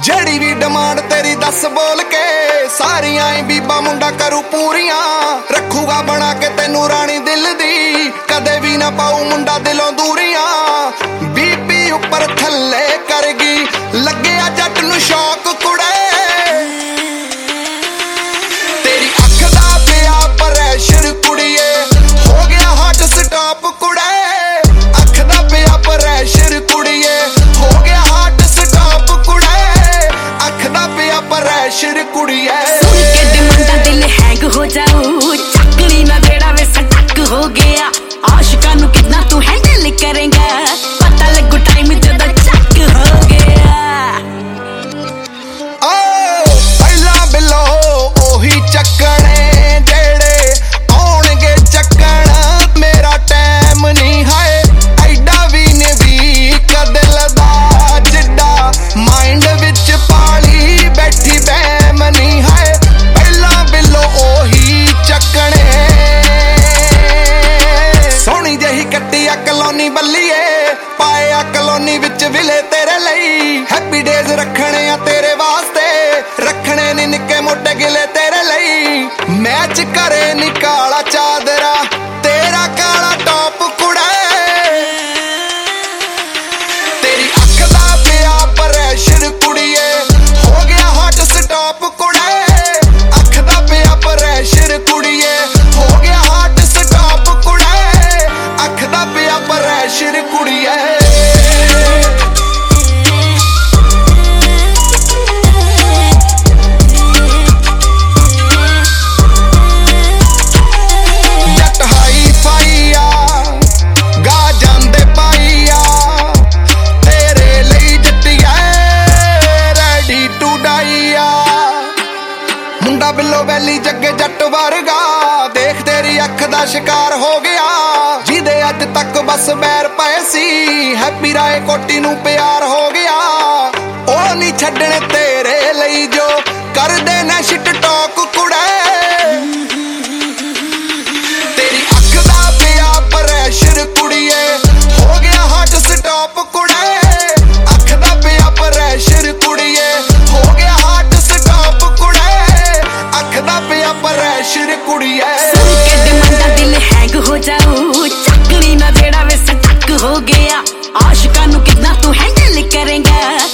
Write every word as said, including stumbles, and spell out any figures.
ਜਿਹੜੀ ਵੀ ਡਿਮਾਂਡ ਤੇਰੀ ਦੱਸ ਬੋਲ ਕੇ ਸਾਰੀਆਂ ਹੀ ਬੀਬਾ ਮੁੰਡਾ ਕਰੂ ਪੂਰੀਆਂ ਰੱਖੂਗਾ ਬਣਾ ਕੇ ਤੈਨੂੰ ਰਾਣੀ ਦਿਲ ਦੀ ਕਦੇ ਵੀ ਨਾ ਪਾਉ ਮੁੰਡਾ ਦਿਲੋਂ ਦੂਰੀਆਂ ਬੀਬੀ ਉੱਪਰ ਥੱਲੇ ਕਰਗੀ ਲੱਗਿਆ ਜੱਟ ਨੂੰ ਸ਼ੌਕ ਕੁੜੇ ਤੇਰੀ ਅੱਖ ਦਾ ਪਿਆ ਪ੍ਰੈਸ਼ਰ ਕੁੜੀਏ ਹੋ ਗਿਆ ਹਾਰਟ ਸਟਾਪ ਕੁੜੇ ਅੱਖ ਦਾ ਪਿਆ ਪ੍ਰੈਸ਼ਰ ਕੁੜੀਏ ਹੋ ਗਿਆ ਹਾਰਟ ਸਟਾਪ ਕੁੜੇ ਅੱਖ ਦਾ ਪਿਆ ਪ੍ਰੈਸ਼ਰ ਕੁੜੀਏ ਸੁਣ ਕੇ ਡਿਮਾਂਡਾਂ ਦਿਲ ਹੈਂਗ ਹੋ ਜਾਊ ਚੱਕਣੀ ਨਾ ਜਿਹੜਾ ਵੇ ਸਟਕ ਹੋ ਗਿਆ ਆਸ਼ਿਕਾਂ ਨੂੰ ਕਿੰਨਾ ਤੂੰ ਹੈਂਡਲ ਕਰੇਂਗਾ ਪਤਾ ਲੱਗੂ ਟਾਈਮ ਜਦੋਂ ਚੱਕ ਹੋ ਗਿਆ ਓ ਪਹਿਲਾਂ ਬਿੱਲੋ ਉਹੀ ਚੱਕਣੇ ਜਿਹੜੇ ਆਉਣਗੇ ਚੱਕਣ ਮੇਰਾ ਟਾਈਮ ਨਹੀਂ ਹੈ ਐਡਾ ਵੀ ਨੇ ਵੀ ਦਿਲ ਦਾ ਜਿੱਡਾ ਮਾਈਂਡ ਵਿੱਚ ਪਾਲੀ ਬੈਠੀ ਬੈਮ ਨਹੀਂ ਹੈ ਪਹਿਲਾਂ ਬਿੱਲੋ ਉਹੀ ਚੱਕਣੇ ਸੋਹਣੀ ਜਿਹੀ ਕੱਟੀ ਆ ਕਲੋਨੀ ਬੱਲੀਏ ਪਾਏ ਆ ਕਲੋਨੀ ਵਿੱਚ ਵਿਲੇ ਤੇਰੇ ਲਈ ਹੈਪੀ ਡੇਜ਼ ਰੱਖਣੇ ਆ ਤੇਰੇ ਵਾਸਤੇ ਰੱਖਣੇ ਨੀ ਨਿੱਕੇ ਮੋਟੇ ਗਿਲੇ ਤੇਰੇ ਲਈ ਮੈਚ ਕਰੇ ਨੀ ਕਾਲਾ ਚਾਦਰਾ ਤੇਰਾ ਕਾਲਾ ਟੌਪ ਕੁੜੇ ਤੇਰੀ ਅੱਖ ਦਾ ਪਿਆ ਪ੍ਰੈਸ਼ਰ ਕੁੜੀਏ ਹੋ ਗਿਆ ਹਾਰਟ ਸਟਾਪ ਕੁੜੇ ਅੱਖ ਦਾ ਪਿਆ ਪ੍ਰੈਸ਼ਰ ਕੁੜੀਏ ਹੋ ਗਿਆ ਹਾਰਟ ਸਟਾਪ ਕੁੜੇ ਅੱਖ ਦਾ ਪਿਆ ਪ੍ਰੈਸ਼ਰ ਕੁੜੀਏ ਮੁੰਡਾ ਬਿੱਲੋ ਵੈਲੀ ਜੱਗੇ ਜੱਟ ਵਰਗਾ ਦੇਖ ਤੇਰੀ ਅੱਖ ਦਾ ਸ਼ਿਕਾਰ ਹੋ ਗਿਆ ਜਿਹਦੇ ਅੱਜ ਤੱਕ ਬਸ ਬੈਰ ਪਏ ਸੀ ਹੈਪੀ ਰਾਏ ਕੋਟੀ ਨੂੰ ਪਿਆਰ ਹੋ ਗਿਆ ਉਹ ਨਹੀਂ ਛੱਡਣੇ ਤੇਰੇ ਲਈ ਜੋ ਕਰਦੇ ਨੇ ਸ਼ਿਟ ਟਾਕ ਕੁੜੇ ਤੇਰੀ ਅੱਖ ਦਾ ਪਿਆ ਪ੍ਰੈਸ਼ਰ ਕੁੜੀਏ ਹੋ ਗਿਆ ਹਾਰਟ ਸਟਾਪ ਕੁੜੇ ਅੱਖ ਦਾ ਪਿਆ ਪ੍ਰੈਸ਼ਰ ਕੁੜੀਏ ਹੋ ਗਿਆ ਹਾਰਟ ਸਟਾਪ ਕੁੜੇ ਅੱਖ ਦਾ ਪਿਆ ਪ੍ਰੈਸ਼ਰ ਕੁੜੀਏ ਸੁਣ ਕੇ ਡਿਮਾਂਡਾਂ ਦਿਲ ਹੈਂਗ ਹੋ ਜਾਊ ਚੱਕਣੀ ਨਾ ਜਿਹੜਾ ਵੇ ਸਟਕ ਹੋ ਗਿਆ ਆਸ਼ਿਕਾਂ ਨੂੰ ਕਿੰਨਾ ਤੂੰ ਹੈਂਡਲ ਕਰੇਂਗਾ